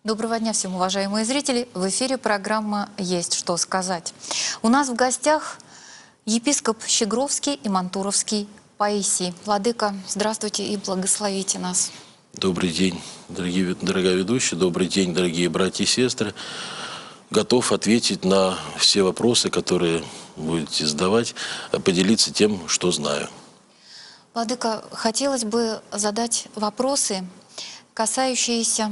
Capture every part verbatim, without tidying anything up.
Доброго дня всем, уважаемые зрители! В эфире программа «Есть что сказать». У нас в гостях епископ Щегровский и Мантуровский Паисий. Владыка, здравствуйте и благословите нас. Добрый день, дорогие, дорогая ведущая, добрый день, дорогие братья и сестры. Готов ответить на все вопросы, которые будете задавать, поделиться тем, что знаю. Владыка, хотелось бы задать вопросы, касающиеся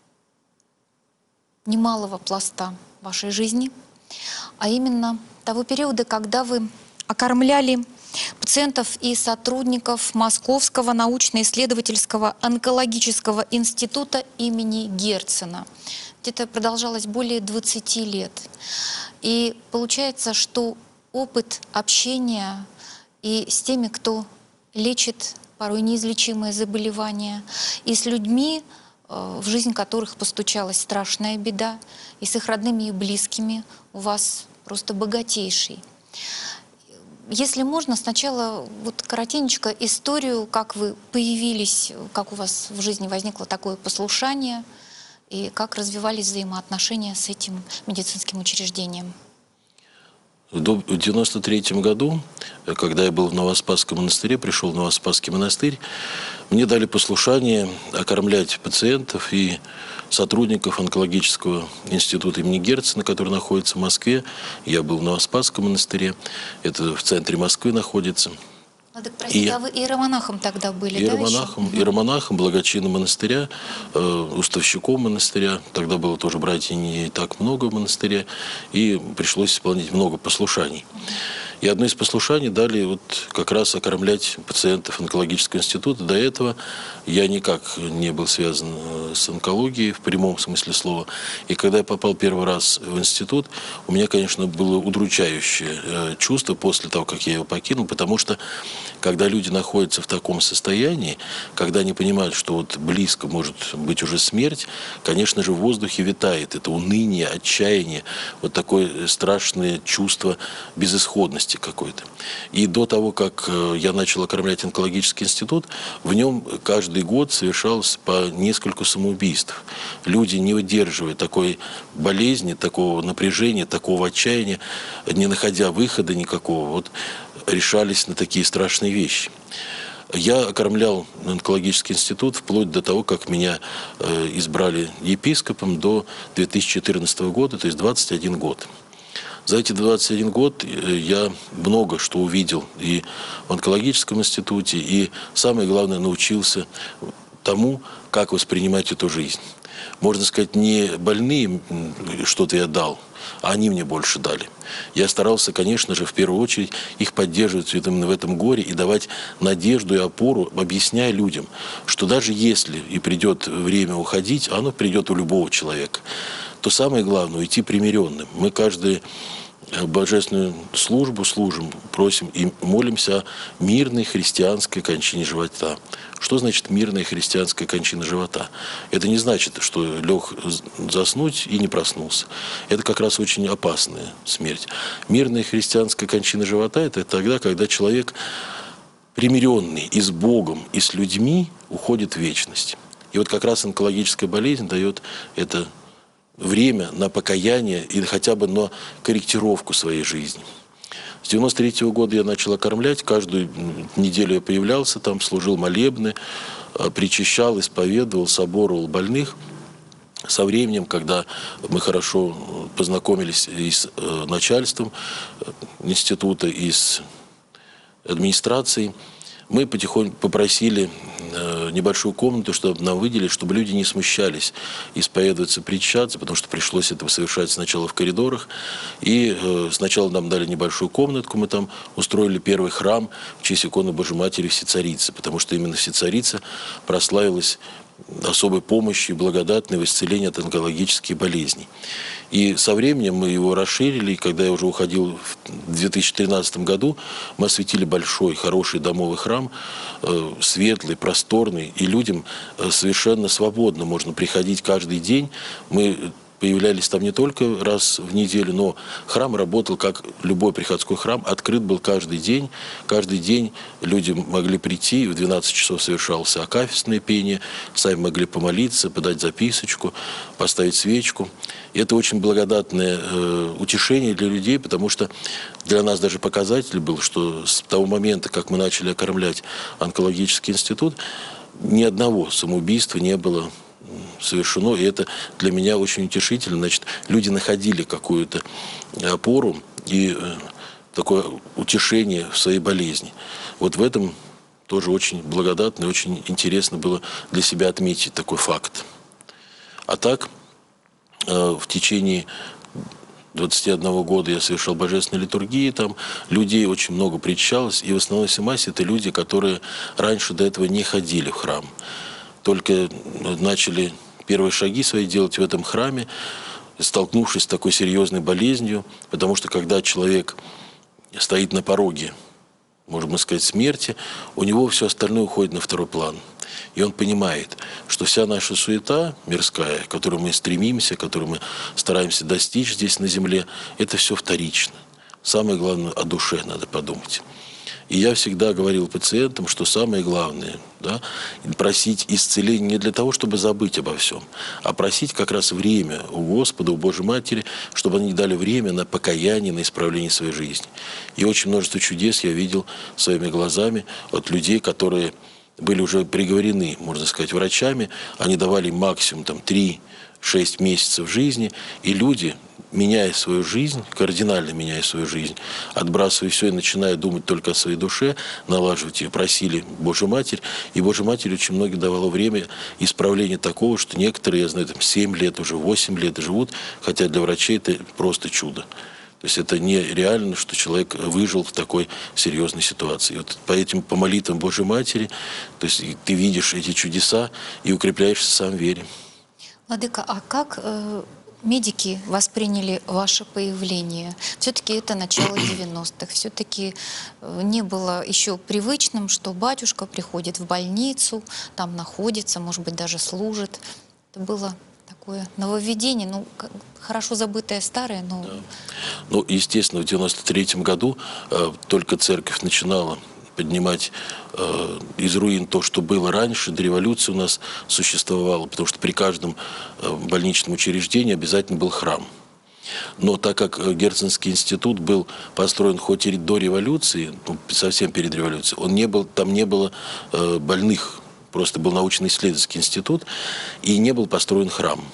немалого пласта вашей жизни, а именно того периода, когда вы окормляли пациентов и сотрудников Московского научно-исследовательского онкологического института имени Герцена. Это продолжалось более двадцати лет. И получается, что опыт общения и с теми, кто лечит порой неизлечимые заболевания, и с людьми, в жизнь которых постучалась страшная беда, и с их родными и близкими у вас просто богатейший. Если можно, сначала вот коротенько историю, как вы появились, как у вас в жизни возникло такое послушание, и как развивались взаимоотношения с этим медицинским учреждением. В девяносто третьем году, когда я был в Новоспасском монастыре, пришел в Новоспасский монастырь, мне дали послушание окормлять пациентов и сотрудников онкологического института имени Герцена, который находится в Москве. Я был в Новоспасском монастыре, это в центре Москвы находится. Владык, простите, и, а вы иеромонахом тогда были, иеромонахом, да? Иеромонахом, благочинным монастыря, э, уставщиком монастыря. Тогда было тоже братьев не так много в монастыре, и пришлось исполнить много послушаний. И одно из послушаний дали вот как раз окормлять пациентов онкологического института. До этого я никак не был связан с онкологией в прямом смысле слова. И когда я попал первый раз в институт, у меня, конечно, было удручающее чувство после того, как я его покинул, потому что когда люди находятся в таком состоянии, когда они понимают, что вот близко может быть уже смерть, конечно же, в воздухе витает это уныние, отчаяние, вот такое страшное чувство безысходности какой-то. И до того, как я начал окормлять онкологический институт, в нем каждый год совершалось по нескольку самоубийств. Люди, не выдерживая такой болезни, такого напряжения, такого отчаяния, не находя выхода никакого, вот решались на такие страшные вещи. Я окормлял онкологический институт вплоть до того, как меня э, избрали епископом до две тысячи четырнадцатого года, то есть двадцать один год. За эти двадцать один год я много что увидел и в онкологическом институте, и, самое главное, научился тому, как воспринимать эту жизнь. Можно сказать, не больные что-то я дал, а они мне больше дали. Я старался, конечно же, в первую очередь их поддерживать именно в этом горе и давать надежду и опору, объясняя людям, что даже если и придет время уходить, оно придет у любого человека, то самое главное – уйти примиренным. Мы каждую божественную службу служим, просим и молимся о мирной христианской кончине живота. Что значит мирная христианская кончина живота? Это не значит, что лег заснуть и не проснулся. Это как раз очень опасная смерть. Мирная христианская кончина живота – это тогда, когда человек, примиренный и с Богом, и с людьми, уходит в вечность. И вот как раз онкологическая болезнь дает это время на покаяние или хотя бы на корректировку своей жизни. С девяносто третьего года я начал окормлять, каждую неделю я появлялся там, служил молебны, причащал, исповедовал, соборовал больных. Со временем, когда мы хорошо познакомились и с начальством института, и с администрацией, мы потихоньку попросили небольшую комнату, чтобы нам выделили, чтобы люди не смущались исповедоваться, причащаться, потому что пришлось это совершать сначала в коридорах. И э, сначала нам дали небольшую комнатку, мы там устроили первый храм в честь иконы Божьей Матери Всецарицы, потому что именно Всецарица прославилась особой помощью, благодатной в исцелении от онкологических болезней. И со временем мы его расширили, и когда я уже уходил в две тысячи тринадцатом году, мы осветили большой, хороший домовый храм, э, светлый, просторный, и людям э, совершенно свободно можно приходить каждый день. Мы появлялись там не только раз в неделю, но храм работал, как любой приходской храм, открыт был каждый день. Каждый день люди могли прийти, в двенадцать часов совершалось акафистное пение, сами могли помолиться, подать записочку, поставить свечку. И это очень благодатное э, утешение для людей, потому что для нас даже показатель был, что с того момента, как мы начали окормлять онкологический институт, ни одного самоубийства не было совершено, и это для меня очень утешительно. Значит, люди находили какую-то опору и э, такое утешение в своей болезни. Вот в этом тоже очень благодатно и очень интересно было для себя отметить такой факт. А так, э, в течение двадцати одного года я совершал божественные литургии, там людей очень много причащалось, и в основной массе это люди, которые раньше до этого не ходили в храм. Только начали первые шаги свои делать в этом храме, столкнувшись с такой серьезной болезнью, потому что когда человек стоит на пороге, можно сказать, смерти, у него все остальное уходит на второй план. И он понимает, что вся наша суета мирская, к которой мы стремимся, которую мы стараемся достичь здесь на земле, это все вторично. Самое главное, о душе надо подумать. И я всегда говорил пациентам, что самое главное, да, просить исцеления не для того, чтобы забыть обо всем, а просить как раз время у Господа, у Божьей Матери, чтобы они дали время на покаяние, на исправление своей жизни. И очень множество чудес я видел своими глазами от людей, которые были уже приговорены, можно сказать, врачами. Они давали максимум там, три-шесть месяцев жизни, и люди, меняя свою жизнь, кардинально меняя свою жизнь, отбрасывая все и начиная думать только о своей душе, налаживать ее, просили Божью Матерь. И Божья Матерь очень многим давала время исправления такого, что некоторые, я знаю, там семь лет, уже восемь лет живут, хотя для врачей это просто чудо. То есть это нереально, что человек выжил в такой серьезной ситуации. И вот по этим, по молитвам Божьей Матери, то есть ты видишь эти чудеса и укрепляешься сам в вере. Владыка, а как э, медики восприняли ваше появление? Все-таки это начало девяностых. Все-таки э, не было еще привычным, что батюшка приходит в больницу, там находится, может быть, даже служит. Это было такое нововведение, ну, хорошо забытое старое, но... Да. Ну, естественно, в девяносто третьем году э, только церковь начинала поднимать э, из руин то, что было раньше, до революции у нас существовало, потому что при каждом э, больничном учреждении обязательно был храм. Но так как Герценский институт был построен хоть и до революции, ну, совсем перед революцией, он не был, там не было э, больных, просто был научно-исследовательский институт, и не был построен храм.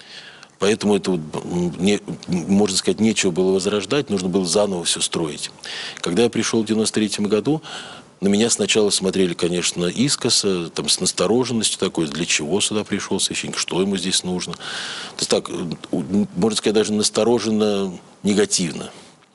Поэтому это, не, можно сказать, нечего было возрождать, нужно было заново все строить. Когда я пришел в девяносто третьем году, на меня сначала смотрели, конечно, искоса, там, с настороженностью такой, для чего сюда пришел священник, что ему здесь нужно. То есть так, можно сказать, даже настороженно негативно.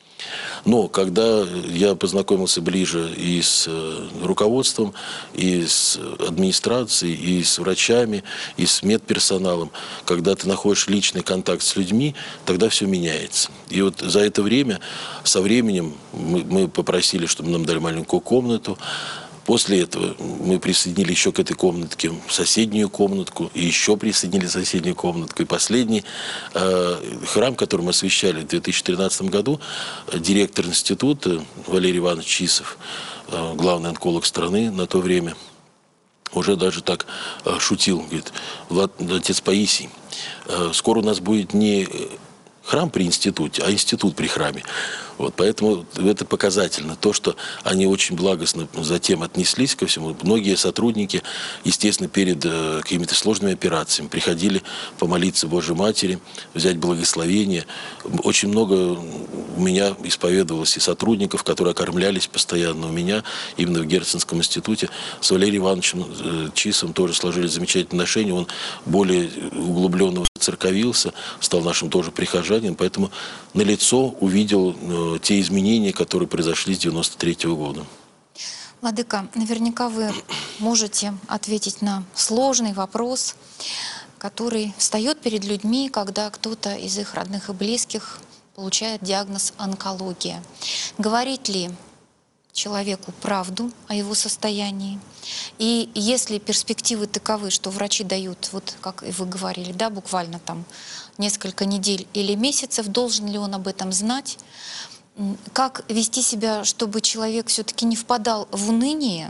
Но когда я познакомился ближе и с руководством, и с администрацией, и с врачами, и с медперсоналом, когда ты находишь личный контакт с людьми, тогда все меняется. И вот за это время, со временем, мы, мы попросили, чтобы нам дали маленькую комнату. После этого мы присоединили еще к этой комнатке соседнюю комнатку, и еще присоединили соседнюю комнатку. И последний э, храм, который мы освящали в две тысячи тринадцатом году, директор института Валерий Иванович Чисов, э, главный онколог страны на то время, уже даже так э, шутил, говорит: Влад, отец Паисий, э, скоро у нас будет не храм при институте, а институт при храме. Вот, поэтому это показательно. То, что они очень благостно затем отнеслись ко всему. Многие сотрудники, естественно, перед э, какими-то сложными операциями приходили помолиться Божьей Матери, взять благословение. Очень много у меня исповедовалось и сотрудников, которые окормлялись постоянно у меня, именно в Герценском институте. С Валерием Ивановичем э, Чисом тоже сложились замечательные отношения. Он более углубленно церковился, стал нашим тоже прихожанином. Поэтому налицо увидел э, те изменения, которые произошли с девяносто третьего года. Владыка, наверняка вы можете ответить на сложный вопрос, который встает перед людьми, когда кто-то из их родных и близких получает диагноз онкология. Говорить ли человеку правду о его состоянии И если перспективы таковы, что врачи дают, вот как и вы говорили, да, буквально там несколько недель или месяцев, должен ли он об этом знать? М, Как вести себя, чтобы человек все-таки не впадал в уныние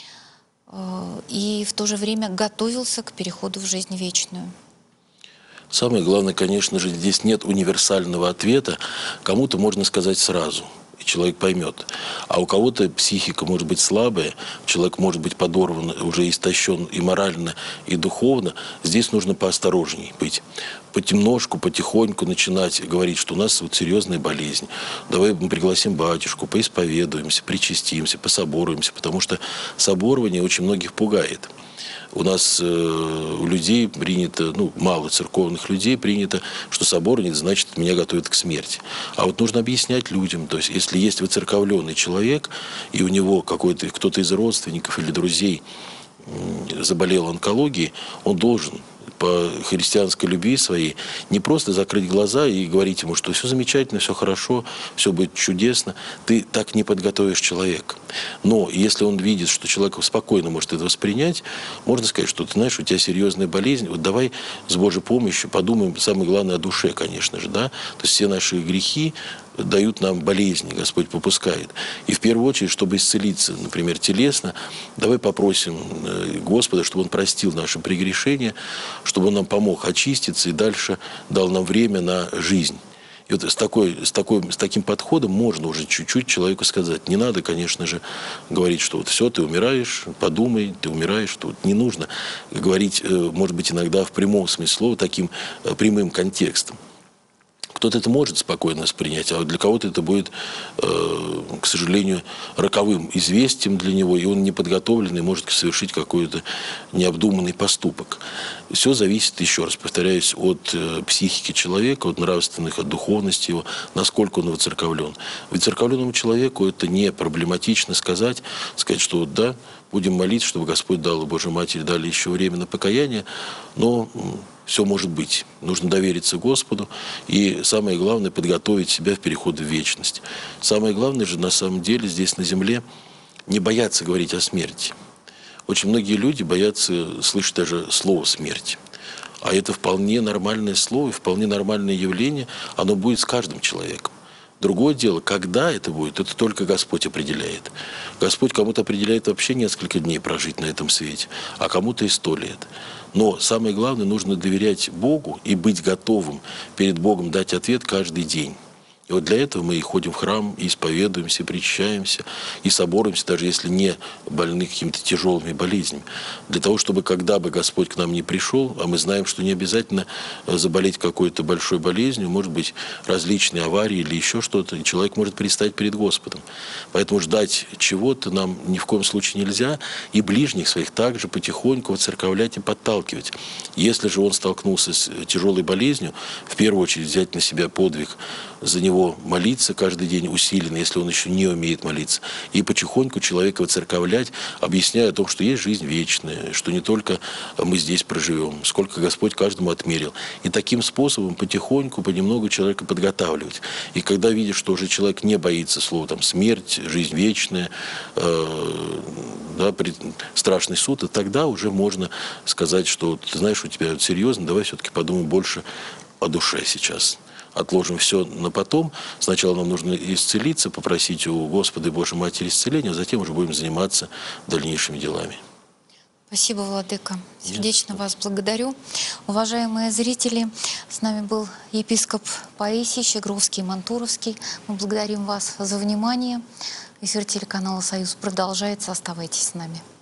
э, и в то же время готовился к переходу в жизнь вечную? Самое главное, конечно же, здесь нет универсального ответа. Кому-то можно сказать сразу, и человек поймет. А у кого-то психика может быть слабая, человек может быть подорван, уже истощен и морально, и духовно. Здесь нужно поосторожней быть. Потемножку, потихоньку начинать говорить, что у нас вот серьезная болезнь. Давай мы пригласим батюшку, поисповедуемся, причастимся, пособоруемся, потому что соборование очень многих пугает. У нас э, у людей принято, ну, мало церковных людей принято, что соборник значит меня готовят к смерти. А вот нужно объяснять людям, то есть если есть выцерковленный человек, и у него какой-то кто-то из родственников или друзей м, заболел онкологией, он должен по христианской любви своей не просто закрыть глаза и говорить ему, что все замечательно, все хорошо, все будет чудесно. Ты так не подготовишь человека. Но если он видит, что человек спокойно может это воспринять, можно сказать, что ты знаешь, у тебя серьезная болезнь, вот давай с Божьей помощью подумаем, самое главное, о душе, конечно же, да, то есть все наши грехи дают нам болезни, Господь попускает. И в первую очередь, чтобы исцелиться, например, телесно, давай попросим Господа, чтобы Он простил наши прегрешения, чтобы Он нам помог очиститься и дальше дал нам время на жизнь. И вот с, такой, с, такой, с таким подходом можно уже чуть-чуть человеку сказать. Не надо, конечно же, говорить, что вот все, ты умираешь, подумай, ты умираешь. Что вот не нужно говорить, может быть, иногда в прямом смысле слова, таким прямым контекстом. Кто-то это может спокойно воспринять, а для кого-то это будет, э, к сожалению, роковым известием для него, и он неподготовленный может совершить какой-то необдуманный поступок. Все зависит, еще раз повторяюсь, от э, психики человека, от нравственных, от духовности его, насколько он выцерковлен. Выцерковленному человеку это не проблематично сказать, сказать, что вот да, будем молиться, чтобы Господь дал, Божьей Матери дали еще время на покаяние, но все может быть. Нужно довериться Господу и, самое главное, подготовить себя в переход в вечность. Самое главное же, на самом деле, здесь на земле не бояться говорить о смерти. Очень многие люди боятся слышать даже слово «смерть». А это вполне нормальное слово, вполне нормальное явление, оно будет с каждым человеком. Другое дело, когда это будет, это только Господь определяет. Господь кому-то определяет вообще несколько дней прожить на этом свете, а кому-то и сто лет. Но самое главное, нужно доверять Богу и быть готовым перед Богом дать ответ каждый день. И вот для этого мы и ходим в храм, и исповедуемся, и причащаемся, и соборуемся, даже если не больны какими-то тяжелыми болезнями. Для того, чтобы когда бы Господь к нам не пришел, а мы знаем, что не обязательно заболеть какой-то большой болезнью, может быть, различные аварии или еще что-то, и человек может предстать перед Господом. Поэтому ждать чего-то нам ни в коем случае нельзя, и ближних своих также потихоньку воцерковлять и подталкивать. Если же он столкнулся с тяжелой болезнью, в первую очередь взять на себя подвиг, за него молиться каждый день усиленно, если он еще не умеет молиться. И потихоньку человека воцерковлять, объясняя о том, что есть жизнь вечная, что не только мы здесь проживем, сколько Господь каждому отмерил. И таким способом потихоньку, понемногу человека подготавливать. И когда видишь, что уже человек не боится слова там, смерть, жизнь вечная, э, да, страшный суд, и тогда уже можно сказать, что ты знаешь, у тебя вот серьезно, давай все-таки подумаем больше о душе сейчас. Отложим все на потом. Сначала нам нужно исцелиться, попросить у Господа и Божьей Матери исцеления, а затем уже будем заниматься дальнейшими делами. Спасибо, Владыка. Сердечно вас благодарю. Уважаемые зрители, с нами был епископ Паисий Щегровский-Мантуровский. Мы благодарим вас за внимание. Эфир телеканала «Союз» продолжается. Оставайтесь с нами.